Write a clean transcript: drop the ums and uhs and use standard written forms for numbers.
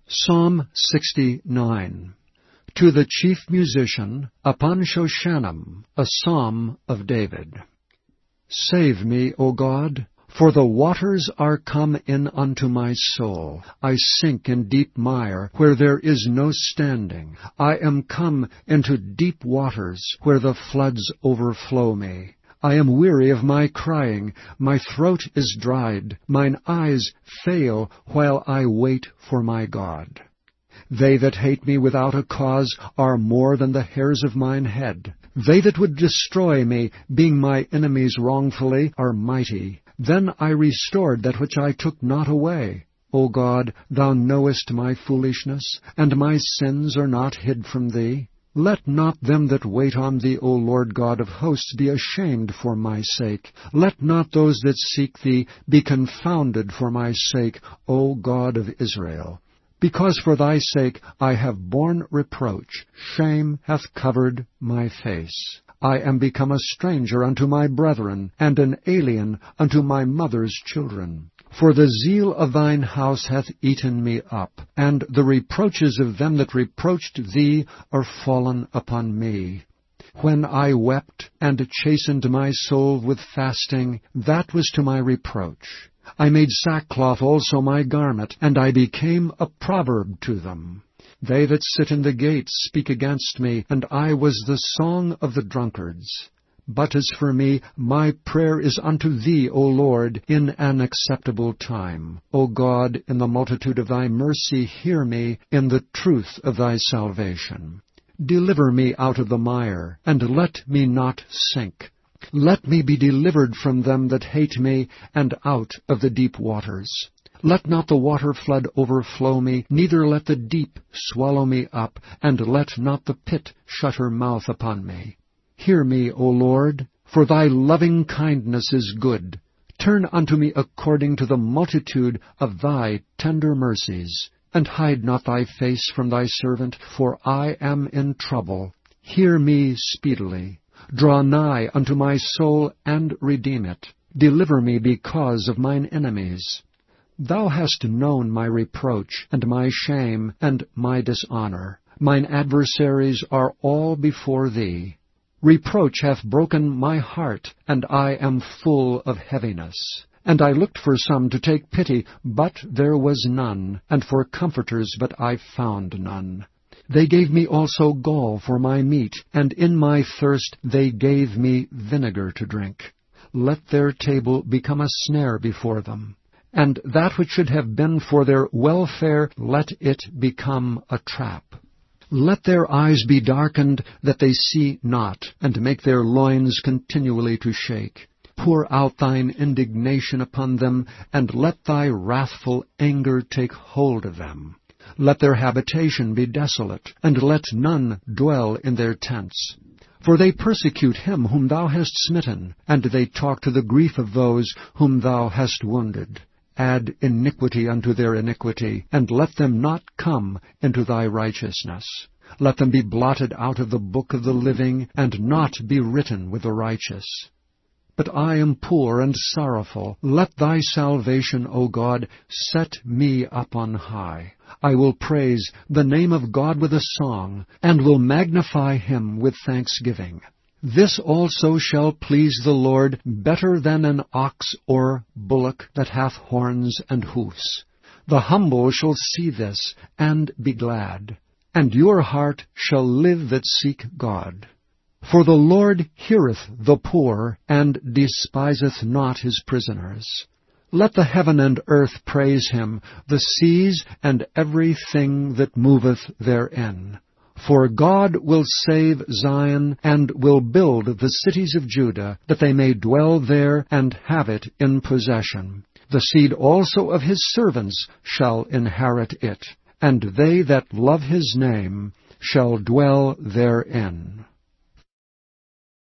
Psalm 69. To the chief musician, upon Shoshanim, a psalm of David. Save me, O God, for the waters are come in unto my soul. I sink in deep mire, where there is no standing. I am come into deep waters, where the floods overflow me. I am weary of my crying, my throat is dried, mine eyes fail while I wait for my God. They that hate me without a cause are more than the hairs of mine head. They that would destroy me, being my enemies wrongfully, are mighty. Then I restored that which I took not away. O God, thou knowest my foolishness, and my sins are not hid from thee. Let not them that wait on thee, O Lord God of hosts, be ashamed for my sake. Let not those that seek thee be confounded for my sake, O God of Israel. Because for thy sake I have borne reproach, shame hath covered my face. I am become a stranger unto my brethren, and an alien unto my mother's children. For the zeal of thine house hath eaten me up, and the reproaches of them that reproached thee are fallen upon me. When I wept and chastened my soul with fasting, that was to my reproach. I made sackcloth also my garment, and I became a proverb to them. They that sit in the gates speak against me, and I was the song of the drunkards. But as for me, my prayer is unto thee, O Lord, in an acceptable time. O God, in the multitude of thy mercy, hear me in the truth of thy salvation. Deliver me out of the mire, and let me not sink. Let me be delivered from them that hate me, and out of the deep waters. Let not the water flood overflow me, neither let the deep swallow me up, and let not the pit shut her mouth upon me. Hear me, O Lord, for thy loving kindness is good. Turn unto me according to the multitude of thy tender mercies, and hide not thy face from thy servant, for I am in trouble. Hear me speedily. Draw nigh unto my soul, and redeem it. Deliver me because of mine enemies. Thou hast known my reproach, and my shame, and my dishonor. Mine adversaries are all before thee. Reproach hath broken my heart, and I am full of heaviness. And I looked for some to take pity, but there was none, and for comforters, but I found none. They gave me also gall for my meat, and in my thirst they gave me vinegar to drink. Let their table become a snare before them, and that which should have been for their welfare, let it become a trap. Let their eyes be darkened, that they see not, and make their loins continually to shake. Pour out thine indignation upon them, and let thy wrathful anger take hold of them. Let their habitation be desolate, and let none dwell in their tents. For they persecute him whom thou hast smitten, and they talk to the grief of those whom thou hast wounded. Add iniquity unto their iniquity, and let them not come into thy righteousness. Let them be blotted out of the book of the living, and not be written with the righteous. But I am poor and sorrowful. Let thy salvation, O God, set me up on high. I will praise the name of God with a song, and will magnify him with thanksgiving. This also shall please the Lord better than an ox or bullock that hath horns and hoofs. The humble shall see this, and be glad, and your heart shall live that seek God. For the Lord heareth the poor, and despiseth not his prisoners. Let the heaven and earth praise him, the seas and everything that moveth therein. For God will save Zion, and will build the cities of Judah, that they may dwell there and have it in possession. The seed also of his servants shall inherit it, and they that love his name shall dwell therein.